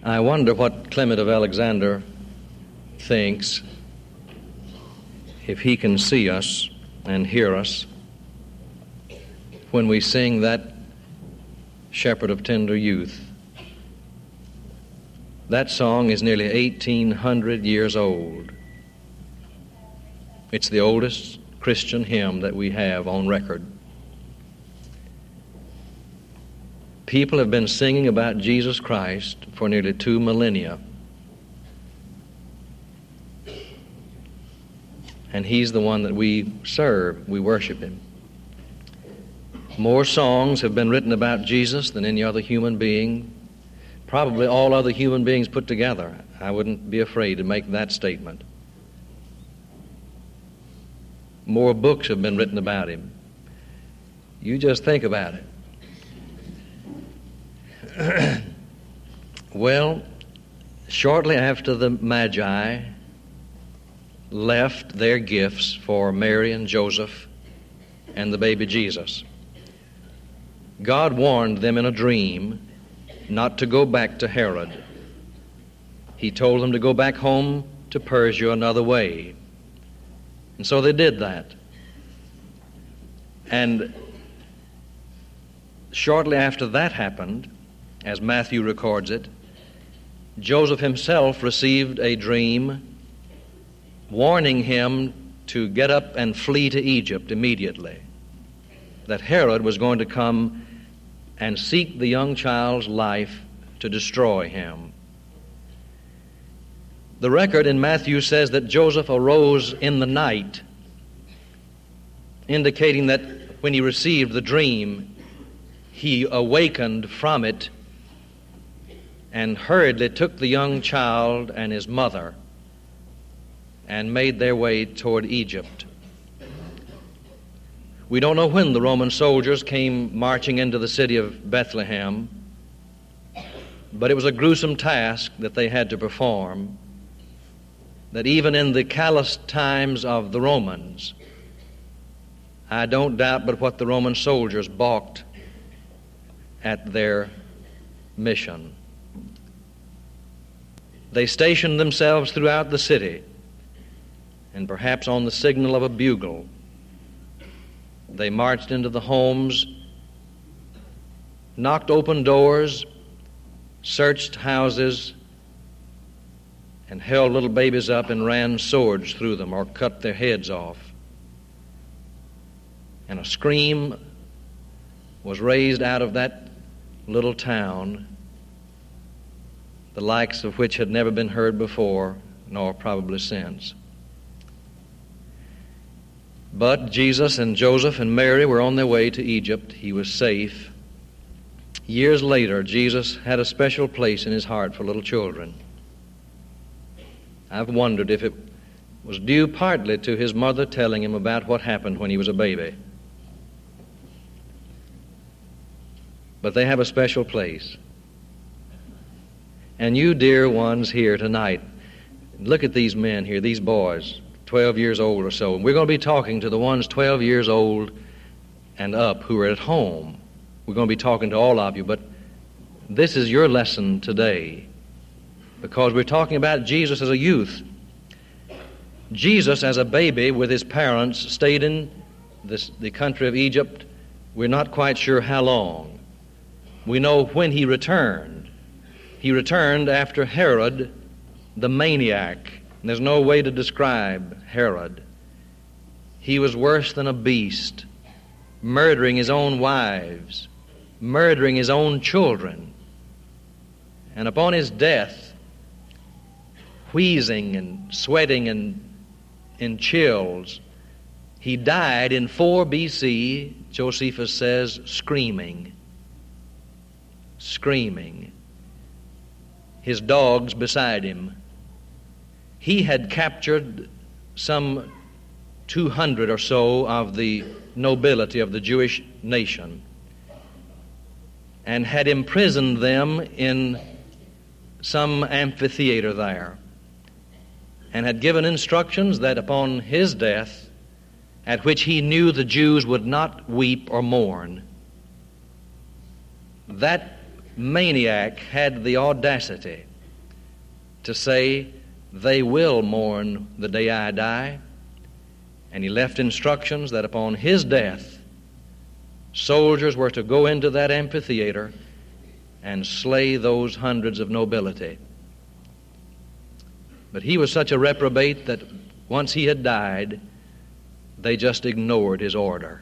I wonder what Clement of Alexander thinks if he can see us and hear us when we sing that Shepherd of Tender Youth. That song is nearly 1,800 years old. It's the oldest Christian hymn that we have on record. People have been singing about Jesus Christ for nearly 2 millennia. And He's the one that we serve, we worship Him. More songs have been written about Jesus than any other human being, probably all other human beings put together. I wouldn't be afraid to make that statement. More books have been written about Him. You just think about it. Well, shortly after the Magi left their gifts for Mary and Joseph and the baby Jesus, God warned them in a dream not to go back to Herod. He told them to go back home to Persia another way. And so they did that. And shortly after that happened, as Matthew records it, Joseph himself received a dream warning him to get up and flee to Egypt immediately, that Herod was going to come and seek the young child's life to destroy him. The record in Matthew says that Joseph arose in the night, indicating that when he received the dream, he awakened from it and hurriedly took the young child and his mother and made their way toward Egypt. We don't know when the Roman soldiers came marching into the city of Bethlehem, but it was a gruesome task that they had to perform, that even in the callous times of the Romans, I don't doubt but what the Roman soldiers balked at their mission. They stationed themselves throughout the city, and perhaps on the signal of a bugle, they marched into the homes, knocked open doors, searched houses, and held little babies up and ran swords through them or cut their heads off. And a scream was raised out of that little town, the likes of which had never been heard before, nor probably since. But Jesus and Joseph and Mary were on their way to Egypt. He was safe. Years later, Jesus had a special place in His heart for little children. I've wondered if it was due partly to His mother telling Him about what happened when He was a baby. But they have a special place. And you dear ones here tonight, look at these men here, these boys, 12 years old or so. And we're going to be talking to the ones 12 years old and up who are at home. We're going to be talking to all of you, but this is your lesson today, because we're talking about Jesus as a youth. Jesus as a baby with His parents stayed in the country of Egypt. We're not quite sure how long. We know when He returned. He returned after Herod the maniac. And there's no way to describe Herod. He was worse than a beast, murdering his own wives, murdering his own children. And upon his death, wheezing and sweating and in chills, he died in 4 B.C., Josephus says, screaming. His dogs beside him. He had captured some 200 or so of the nobility of the Jewish nation and had imprisoned them in some amphitheater there, and had given instructions that upon his death, at which he knew the Jews would not weep or mourn, that maniac had the audacity to say, "They will mourn the day I die." And he left instructions that upon his death, soldiers were to go into that amphitheater and slay those hundreds of nobility. But he was such a reprobate that once he had died, they just ignored his order.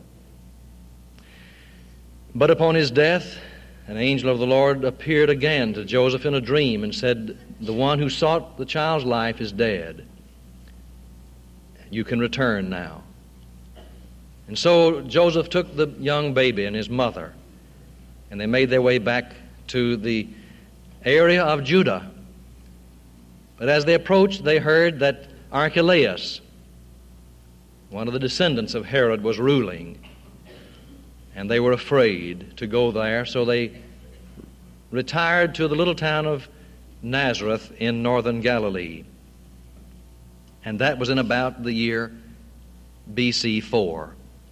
But upon his death, an angel of the Lord appeared again to Joseph in a dream and said, "The one who sought the child's life is dead. You can return now." And so Joseph took the young baby and his mother, and they made their way back to the area of Judah. But as they approached, they heard that Archelaus, one of the descendants of Herod, was ruling, and they were afraid to go there, so they retired to the little town of Nazareth in northern Galilee. And that was in about the year BC 4.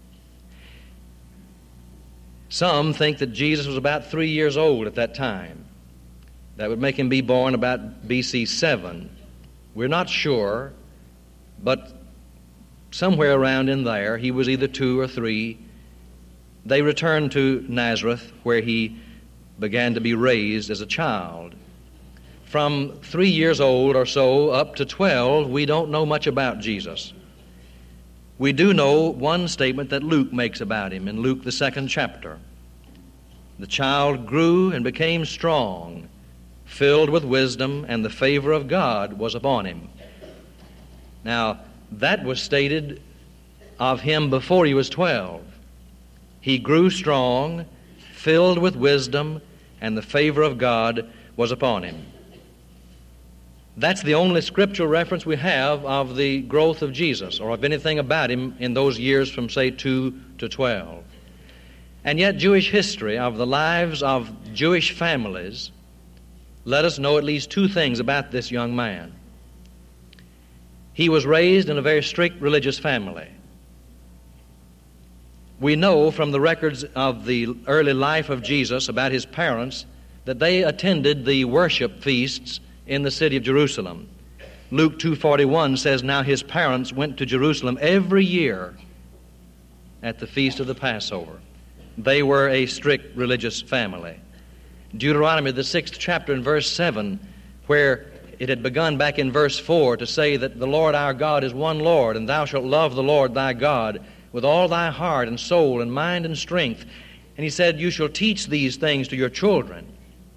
Some think that Jesus was about 3 years old at that time. That would make him be born about BC 7. We're not sure, but somewhere around in there, he was either 2 or 3. They returned to Nazareth, where he began to be raised as a child. From 3 years old or so up to 12, we don't know much about Jesus. We do know one statement that Luke makes about him in Luke, the 2nd chapter. "The child grew and became strong, filled with wisdom, and the favor of God was upon him." Now, that was stated of him before he was 12. He grew strong, filled with wisdom, and the favor of God was upon him. That's the only scriptural reference we have of the growth of Jesus, or of anything about him in those years from, say, 2 to 12. And yet Jewish history of the lives of Jewish families let us know at least 2 things about this young man. He was raised in a very strict religious family. We know from the records of the early life of Jesus about his parents that they attended the worship feasts in the city of Jerusalem. Luke 2:41 says, "Now his parents went to Jerusalem every year at the feast of the Passover." They were a strict religious family. Deuteronomy, the 6th chapter and verse 7, where it had begun back in verse 4 to say that the Lord our God is one Lord, and thou shalt love the Lord thy God with all thy heart and soul and mind and strength. And he said, "You shall teach these things to your children,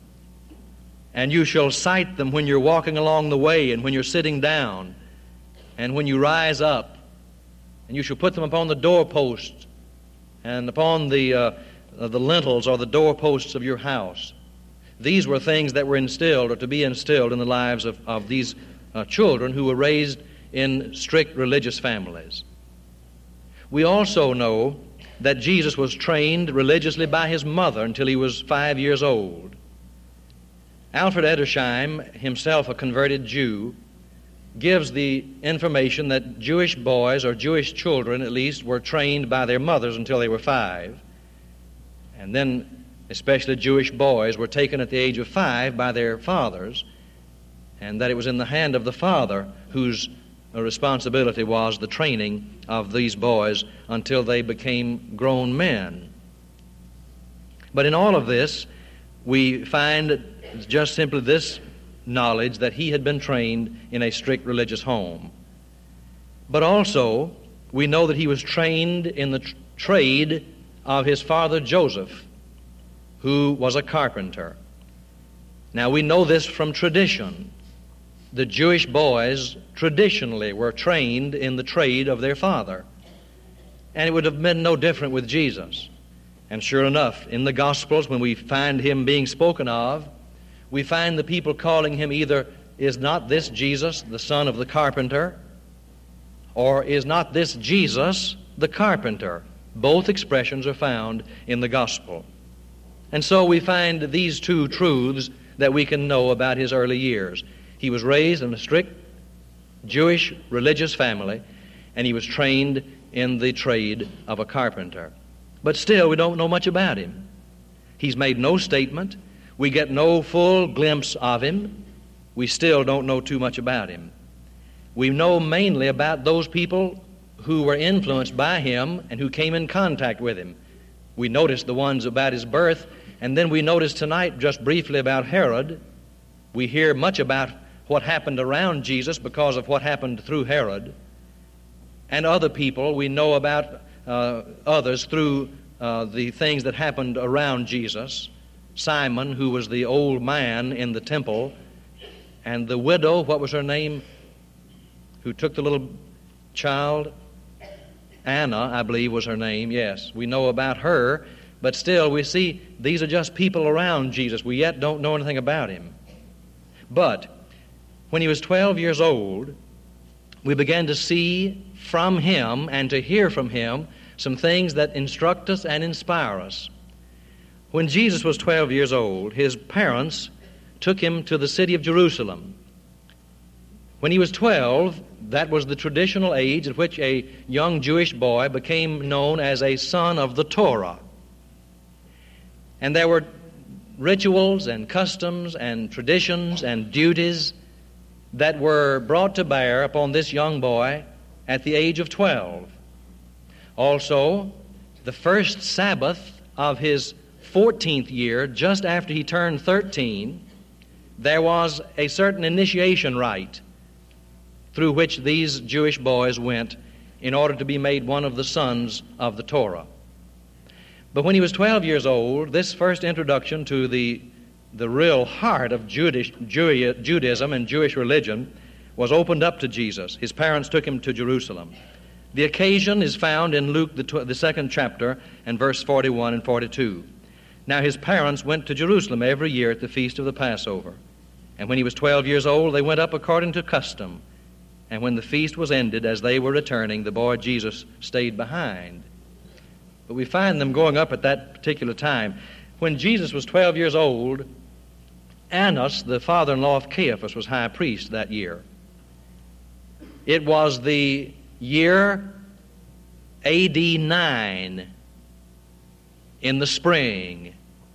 and you shall cite them when you're walking along the way and when you're sitting down and when you rise up, and you shall put them upon the doorposts and upon the lintels or the doorposts of your house." These were things that were instilled or to be instilled in the lives of these children who were raised in strict religious families. We also know that Jesus was trained religiously by his mother until he was 5 years old. Alfred Edersheim, himself a converted Jew, gives the information that Jewish boys, or Jewish children at least, were trained by their mothers until they were 5. And then especially Jewish boys were taken at the age of 5 by their fathers, and that it was in the hand of the father whose responsibility was the training of these boys until they became grown men. But in all of this, we find just simply this knowledge that he had been trained in a strict religious home. But also, we know that he was trained in the trade of his father Joseph, who was a carpenter. Now, we know this from tradition. The Jewish boys traditionally were trained in the trade of their father. And it would have been no different with Jesus. And sure enough, in the Gospels, when we find him being spoken of, we find the people calling him either, "Is not this Jesus, the son of the carpenter?" or "Is not this Jesus, the carpenter?" Both expressions are found in the Gospel. And so we find these 2 truths that we can know about his early years. He was raised in a strict Jewish religious family, and he was trained in the trade of a carpenter. But still, we don't know much about him. He's made no statement. We get no full glimpse of him. we still don't know too much about him. We know mainly about those people who were influenced by him and who came in contact with him. We noticed the ones about his birth, and then we noticed tonight just briefly about Herod. We hear much about what happened around Jesus because of what happened through Herod. And other people, we know about others through the things that happened around Jesus. Simon, who was the old man in the temple, and the widow, what was her name, who took the little child? Anna, I believe was her name, yes. We know about her, but still we see these are just people around Jesus. We yet don't know anything about him. But when he was 12 years old, we began to see from him and to hear from him some things that instruct us and inspire us. When Jesus was 12 years old, his parents took him to the city of Jerusalem. When he was 12, that was the traditional age at which a young Jewish boy became known as a son of the Torah. And there were rituals and customs and traditions and duties that were brought to bear upon this young boy at the age of 12. Also, the first Sabbath of his 14th year, just after he turned 13, there was a certain initiation rite through which these Jewish boys went in order to be made one of the sons of the Torah. But when he was 12 years old, this first introduction to the real heart of Judaism and Jewish religion was opened up to Jesus. His parents took him to Jerusalem. The occasion is found in Luke, the second chapter, and verse 41 and 42. Now his parents went to Jerusalem every year at the feast of the Passover. And when he was 12 years old, they went up according to custom. And when the feast was ended, as they were returning, the boy Jesus stayed behind. But we find them going up at that particular time. When Jesus was 12 years old, Annas, the father-in-law of Caiaphas, was high priest that year. It was the year A.D. 9 in the spring.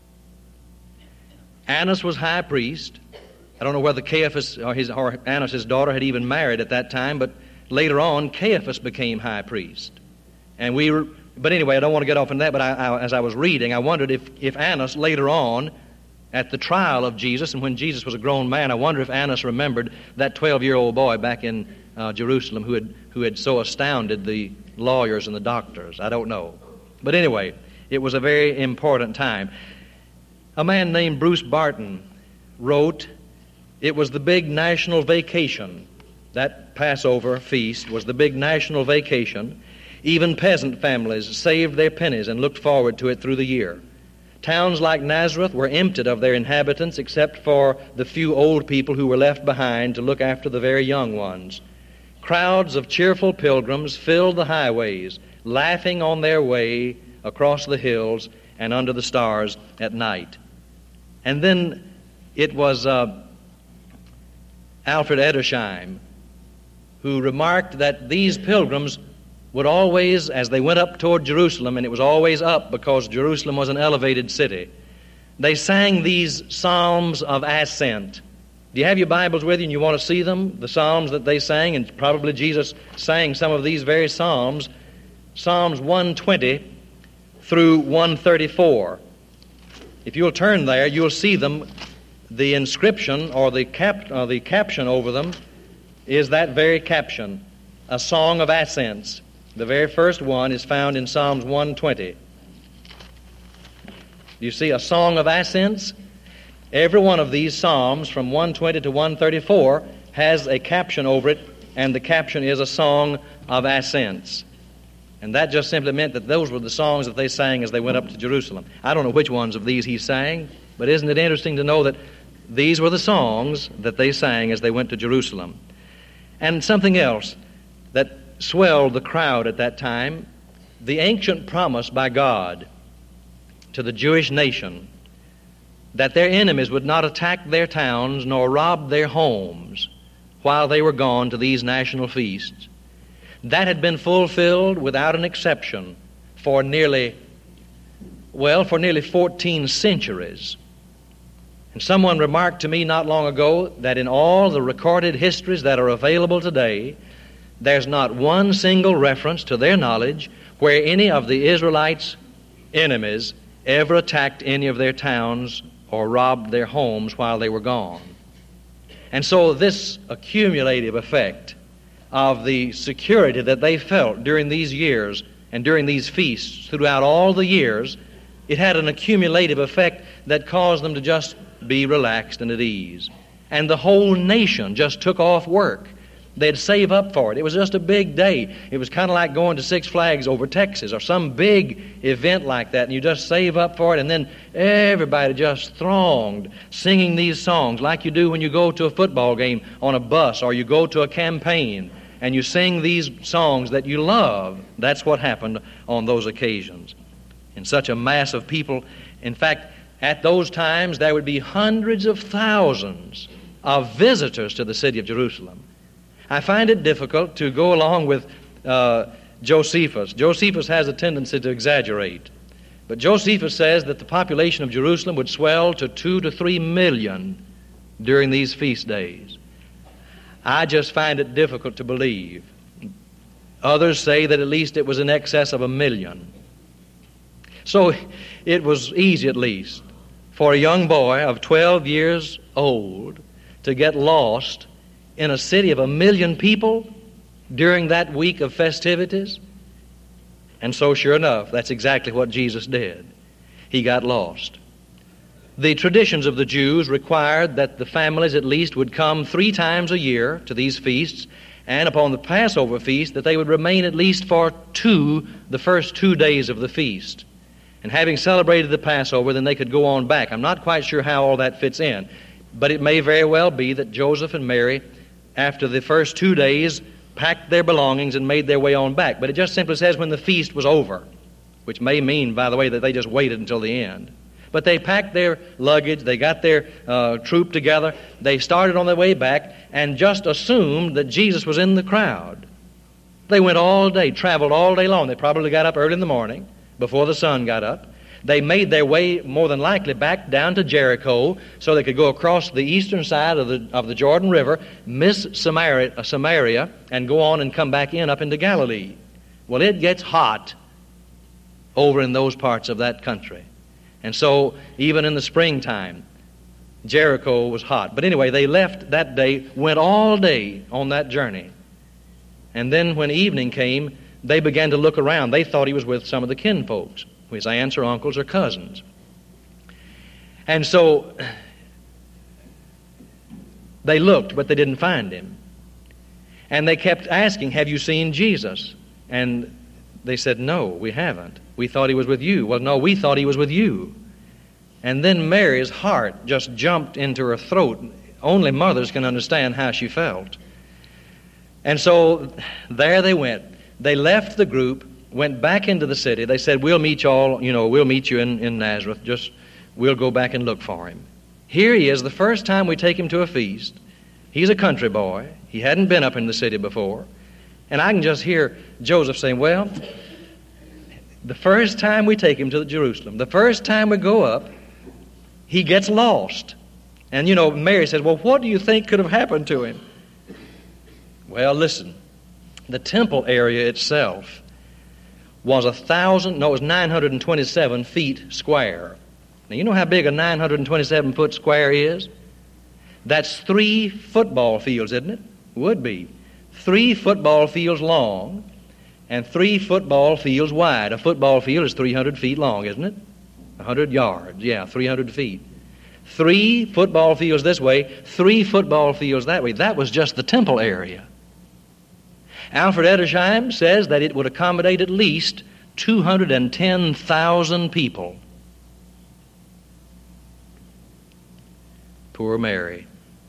Annas was high priest. I don't know whether Caiaphas or Annas, his daughter, had even married at that time, but later on Caiaphas became high priest. But anyway, I don't want to get off on that, but as I was reading, I wondered if Annas later on, at the trial of Jesus, and when Jesus was a grown man, I wonder if Annas remembered that 12-year-old boy back in Jerusalem who had so astounded the lawyers and the doctors. I don't know. But anyway, it was a very important time. A man named Bruce Barton wrote, it was the big national vacation. That Passover feast was the big national vacation. Even peasant families saved their pennies and looked forward to it through the year. Towns like Nazareth were emptied of their inhabitants except for the few old people who were left behind to look after the very young ones. Crowds of cheerful pilgrims filled the highways, laughing on their way across the hills and under the stars at night. And then it was Alfred Edersheim who remarked that these pilgrims would always, as they went up toward Jerusalem, and it was always up because Jerusalem was an elevated city, they sang these psalms of ascent. Do you have your Bibles with you and you want to see them? The psalms that they sang, and probably Jesus sang some of these very psalms, Psalms 120 through 134. If you'll turn there, you'll see them. The inscription or the caption over them is that very caption, a song of ascents. The very first one is found in Psalms 120. You see a song of ascents? Every one of these psalms from 120 to 134 has a caption over it, and the caption is a song of ascents. And that just simply meant that those were the songs that they sang as they went up to Jerusalem. I don't know which ones of these he sang, but isn't it interesting to know that these were the songs that they sang as they went to Jerusalem. And something else that swelled the crowd at that time, the ancient promise by God to the Jewish nation that their enemies would not attack their towns nor rob their homes while they were gone to these national feasts. That had been fulfilled without an exception for nearly 14 centuries. And someone remarked to me not long ago that in all the recorded histories that are available today, there's not one single reference to their knowledge where any of the Israelites' enemies ever attacked any of their towns or robbed their homes while they were gone. And so this accumulative effect of the security that they felt during these years and during these feasts throughout all the years, it had an accumulative effect that caused them to just be relaxed and at ease. And the whole nation just took off work. They'd save up for it. It was just a big day. It was kind of like going to Six Flags over Texas or some big event like that, and you just save up for it, and then everybody just thronged singing these songs like you do when you go to a football game on a bus or you go to a campaign and you sing these songs that you love. That's what happened on those occasions. In such a mass of people, in fact, at those times there would be hundreds of thousands of visitors to the city of Jerusalem. I find it difficult to go along with Josephus. Josephus has a tendency to exaggerate. But Josephus says that the population of Jerusalem would swell to 2 to 3 million during these feast days. I just find it difficult to believe. Others say that at least it was in excess of 1 million. So it was easy, at least, for a young boy of 12 years old to get lost in a city of 1 million people during that week of festivities. And so, sure enough, that's exactly what Jesus did. He got lost. The traditions of the Jews required that the families at least would come 3 times a year to these feasts, and upon the Passover feast that they would remain at least for the first 2 days of the feast. And having celebrated the Passover, then they could go on back. I'm not quite sure how all that fits in, but it may very well be that Joseph and Mary, after the first 2 days, packed their belongings and made their way on back. But it just simply says when the feast was over, which may mean, by the way, that they just waited until the end. But they packed their luggage, they got their troop together, they started on their way back, and just assumed that Jesus was in the crowd. They went all day, traveled all day long. They probably got up early in the morning, before the sun got up. They made their way, more than likely, back down to Jericho so they could go across the eastern side of the Jordan River, miss Samaria, and go on and come back in up into Galilee. Well, it gets hot over in those parts of that country. And so, even in the springtime, Jericho was hot. But anyway, they left that day, went all day on that journey. And then when evening came, they began to look around. They thought he was with some of the kinfolks, his aunts or uncles or cousins. And so they looked, but they didn't find him. And they kept asking, "Have you seen Jesus?" And they said, "No, we haven't. We thought he was with you." "Well, no, we thought he was with you." And then Mary's heart just jumped into her throat. Only mothers can understand how she felt. And so there they went. They left the group, went back into the city. They said, "We'll meet you all, we'll meet you in Nazareth. We'll go back and look for him." Here he is, the first time we take him to a feast. He's a country boy. He hadn't been up in the city before. And I can just hear Joseph saying, "Well, the first time we take him to Jerusalem, the first time we go up, he gets lost." And Mary says, "Well, what do you think could have happened to him?" Well, listen. The temple area itself was 927 feet square. Now, you know how big a 927-foot square is? That's 3 football fields, isn't it? Would be. 3 football fields long and 3 football fields wide. A football field is 300 feet long, isn't it? 100 yards. Yeah, 300 feet. 3 football fields this way, 3 football fields that way. That was just the temple area. Alfred Edersheim says that it would accommodate at least 210,000 people. Poor Mary.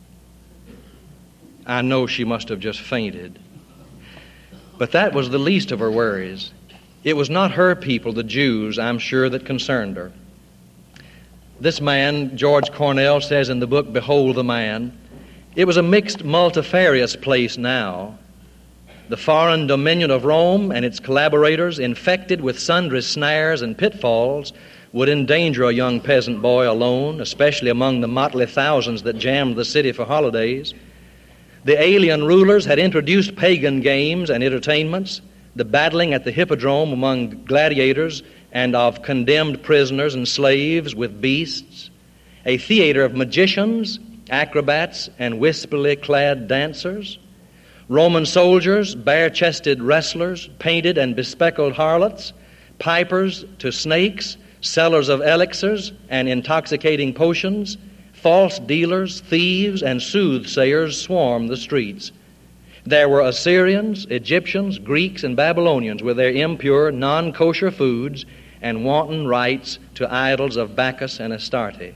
I know she must have just fainted. But that was the least of her worries. It was not her people, the Jews, I'm sure, that concerned her. This man, George Cornell, says in the book, "Behold the Man," it was a mixed, multifarious place now. The foreign dominion of Rome and its collaborators, infected with sundry snares and pitfalls, would endanger a young peasant boy alone, especially among the motley thousands that jammed the city for holidays. The alien rulers had introduced pagan games and entertainments, the battling at the hippodrome among gladiators and of condemned prisoners and slaves with beasts, a theater of magicians, acrobats, and wispily clad dancers, Roman soldiers, bare-chested wrestlers, painted and bespectacled harlots, pipers to snakes, sellers of elixirs and intoxicating potions, false dealers, thieves, and soothsayers swarmed the streets. There were Assyrians, Egyptians, Greeks, and Babylonians with their impure, non-kosher foods and wanton rites to idols of Bacchus and Astarte.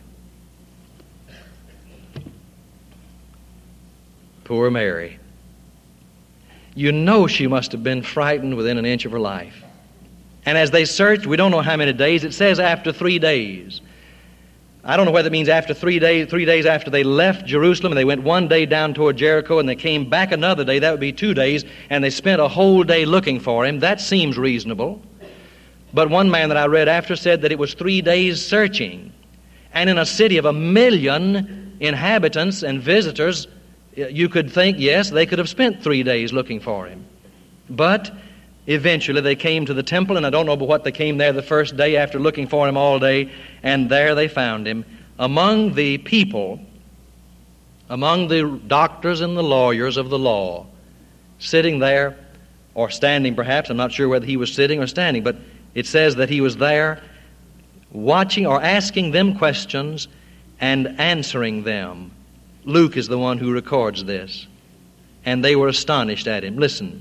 Poor Mary. You know she must have been frightened within an inch of her life. And as they searched, we don't know how many days, it says after 3 days. I don't know whether it means after 3 days after they left Jerusalem, and they went 1 day down toward Jericho, and they came back another day, that would be 2 days, and they spent a whole day looking for him. That seems reasonable. But one man that I read after said that it was 3 days searching. And in a city of 1 million inhabitants and visitors, you could think, yes, they could have spent 3 days looking for him. But eventually they came to the temple, and I don't know but what they came there the first day after looking for him all day, and there they found him among the people, among the doctors and the lawyers of the law, sitting there, or standing perhaps. I'm not sure whether he was sitting or standing, but it says that he was there watching or asking them questions and answering them. Luke is the one who records this. And they were astonished at him. Listen.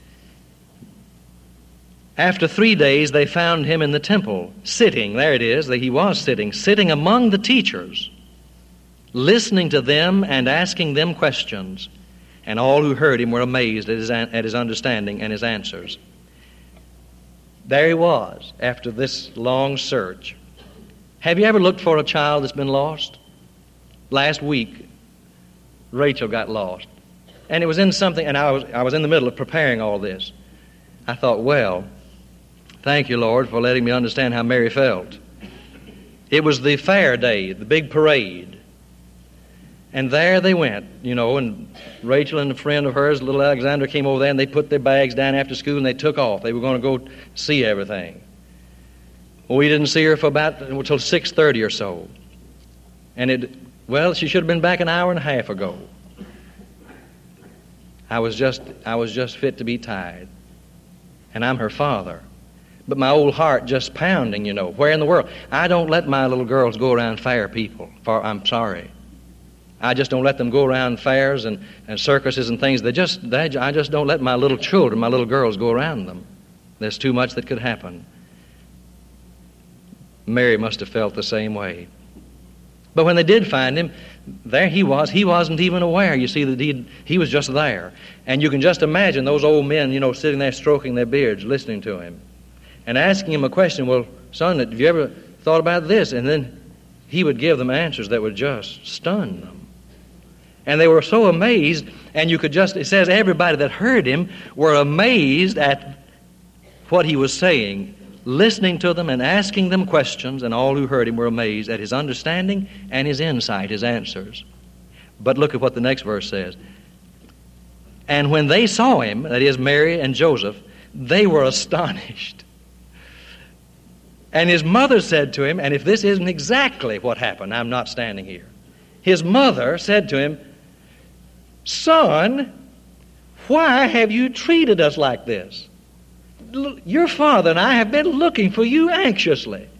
After 3 days, they found him in the temple, sitting, there it is, he was sitting among the teachers, listening to them and asking them questions. And all who heard him were amazed at his understanding and his answers. There he was, after this long search. Have you ever looked for a child that's been lost? Last week, Rachel got lost. And it was in something, and I was in the middle of preparing all this. I thought, well, thank you, Lord, for letting me understand how Mary felt. It was the fair day, the big parade. And there they went, and Rachel and a friend of hers, little Alexandra, came over there, and they put their bags down after school, and they took off. They were going to go see everything. Well, we didn't see her for until 6:30 or so. And she should have been back an hour and a half ago. I was just fit to be tied. And I'm her father. But my old heart just pounding, where in the world? I don't let my little girls go around fair people. I'm sorry. I just don't let them go around fairs and circuses and things. I just don't let my little children, my little girls, go around them. There's too much that could happen. Mary must have felt the same way. But when they did find him, there he was. He wasn't even aware, you see, that he was just there. And you can just imagine those old men, sitting there stroking their beards, listening to him, and asking him a question, well, son, have you ever thought about this? And then he would give them answers that would just stun them. And they were so amazed, and it says everybody that heard him were amazed at what he was saying, listening to them and asking them questions, and all who heard him were amazed at his understanding and his insight, his answers. But look at what the next verse says. And when they saw him, that is Mary and Joseph, they were astonished. And his mother said to him, and if this isn't exactly what happened, I'm not standing here. His mother said to him, Son, why have you treated us like this? Your father and I have been looking for you anxiously.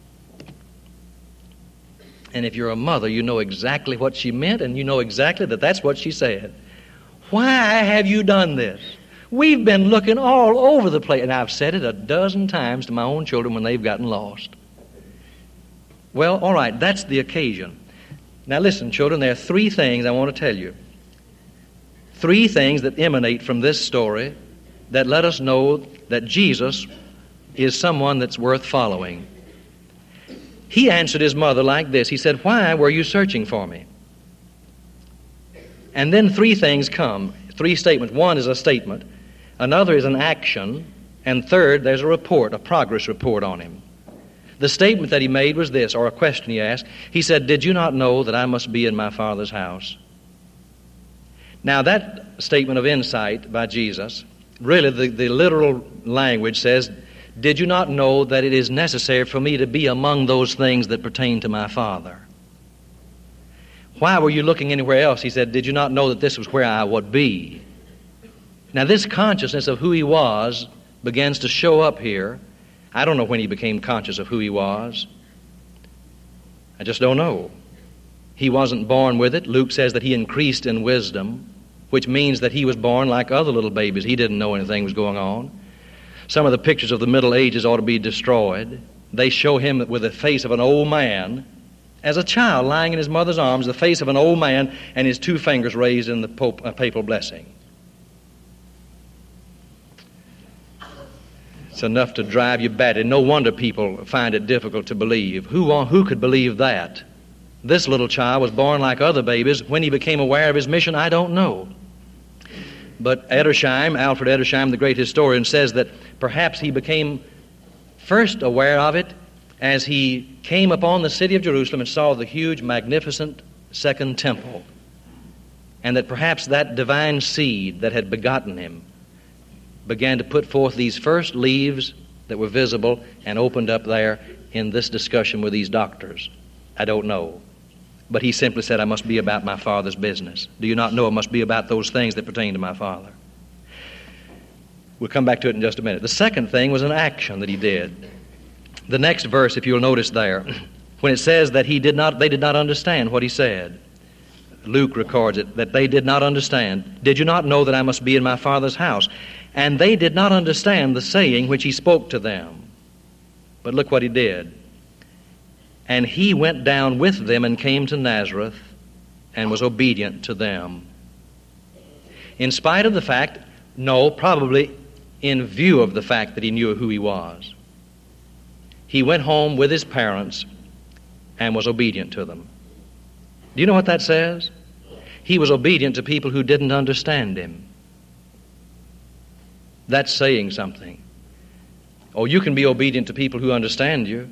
And if you're a mother, you know exactly what she meant, and you know exactly that that's what she said. Why have you done this? We've been looking all over the place, and I've said it a dozen times to my own children when they've gotten lost. Well, all right, that's the occasion. Now listen, children, there are 3 things I want to tell you. 3 things that emanate from this story that let us know that Jesus is someone that's worth following. He answered his mother like this. He said, why were you searching for me? And then 3 things come, 3 statements. One is a statement, another is an action, and third, there's a report, a progress report on him. The statement that he made was this, or a question he asked. He said, "Did you not know that I must be in my Father's house?" Now that statement of insight by Jesus, really the literal language says, "Did you not know that it is necessary for me to be among those things that pertain to my Father?" Why were you looking anywhere else? He said, "Did you not know that this was where I would be?" Now this consciousness of who he was begins to show up here. I don't know when he became conscious of who he was. I just don't know. He wasn't born with it. Luke says that he increased in wisdom, which means that he was born like other little babies. He didn't know anything was going on. Some of the pictures of the Middle Ages ought to be destroyed. They show him with the face of an old man, as a child lying in his mother's arms, the face of an old man and his two fingers raised in the papal blessing. It's enough to drive you batty. No wonder people find it difficult to believe. Who could believe that? This little child was born like other babies. When he became aware of his mission, I don't know. But Alfred Edersheim, the great historian, says that perhaps he became first aware of it as he came upon the city of Jerusalem and saw the huge, magnificent Second Temple, and that perhaps that divine seed that had begotten him began to put forth these first leaves that were visible and opened up there in this discussion with these doctors. I don't know. But he simply said, "I must be about my Father's business. Do you not know I must be about those things that pertain to my Father?" We'll come back to it in just a minute. The second thing was an action that he did. The next verse, if you'll notice there, when it says that they did not understand what he said. Luke records it, that they did not understand. "Did you not know that I must be in my Father's house?" And they did not understand the saying which he spoke to them. But look what he did. "And he went down with them and came to Nazareth and was obedient to them." In spite of the fact, probably in view of the fact that he knew who he was, he went home with his parents and was obedient to them. Do you know what that says? He was obedient to people who didn't understand him. That's saying something. Oh, you can be obedient to people who understand you.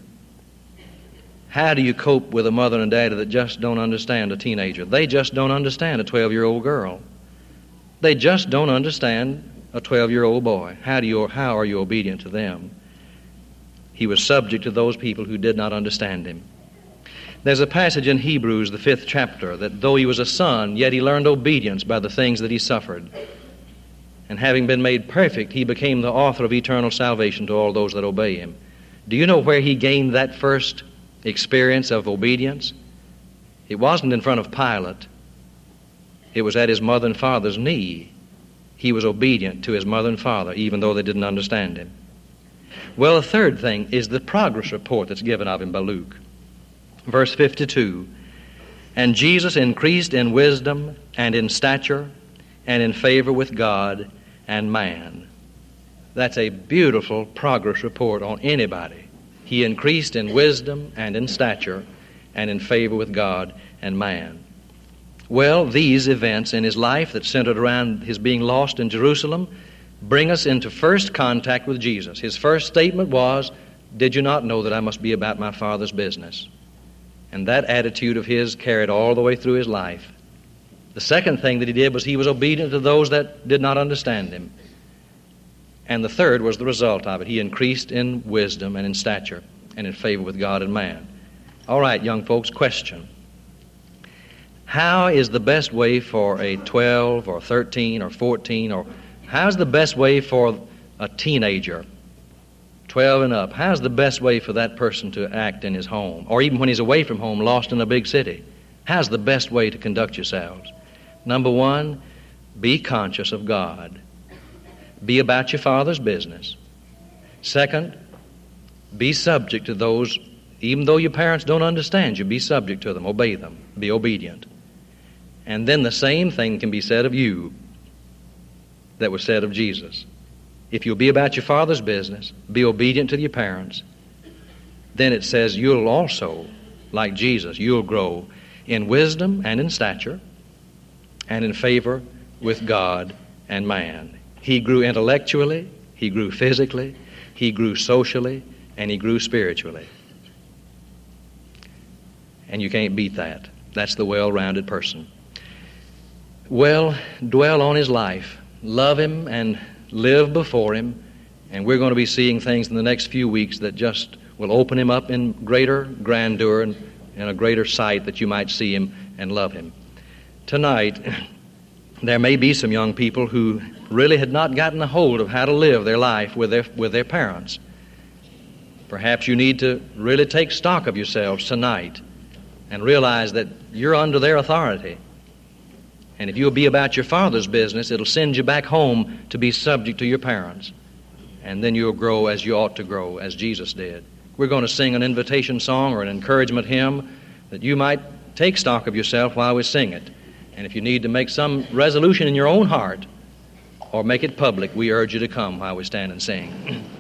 How do you cope with a mother and daddy that just don't understand a teenager? They just don't understand a 12-year-old girl. They just don't understand a 12-year-old boy. How are you obedient to them? He was subject to those people who did not understand him. There's a passage in Hebrews, the 5th chapter, that though he was a son, yet he learned obedience by the things that he suffered. And having been made perfect, he became the author of eternal salvation to all those that obey him. Do you know where he gained that first experience of obedience? It wasn't in front of Pilate. It was at his mother and father's knee. He was obedient to his mother and father, even though they didn't understand him. Well, the third thing is the progress report that's given of him by Luke. Verse 52, "And Jesus increased in wisdom and in stature and in favor with God and man." That's a beautiful progress report on anybody. He increased in wisdom and in stature and in favor with God and man. Well, these events in his life that centered around his being lost in Jerusalem bring us into first contact with Jesus. His first statement was, "Did you not know that I must be about my Father's business?" And that attitude of his carried all the way through his life. The second thing that he did was he was obedient to those that did not understand him. And the third was the result of it. He increased in wisdom and in stature and in favor with God and man. All right, young folks, question. How is the best way for a 12 or 13 or 14 or how's the best way for a teenager, 12 and up, how's the best way for that person to act in his home, or even when he's away from home, lost in a big city? How's the best way to conduct yourselves? Number one, be conscious of God. Be about your Father's business. Second, be subject to those, even though your parents don't understand you, be subject to them, obey them, be obedient. And then the same thing can be said of you that was said of Jesus. If you'll be about your Father's business, be obedient to your parents, then it says you'll also, like Jesus, you'll grow in wisdom and in stature and in favor with God and man. He grew intellectually, he grew physically, he grew socially, and he grew spiritually. and you can't beat that. That's the well-rounded person. Well, dwell on his life. Love him and live before him. And we're going to be seeing things in the next few weeks that just will open him up in greater grandeur and a greater sight that you might see him and love him. Tonight, there may be some young people who really had not gotten a hold of how to live their life with their parents. Perhaps you need to really take stock of yourselves tonight and realize that you're under their authority. And if you'll be about your Father's business, it'll send you back home to be subject to your parents. And then you'll grow as you ought to grow, as Jesus did. We're going to sing an invitation song or an encouragement hymn that you might take stock of yourself while we sing it. And if you need to make some resolution in your own heart or make it public, we urge you to come while we stand and sing.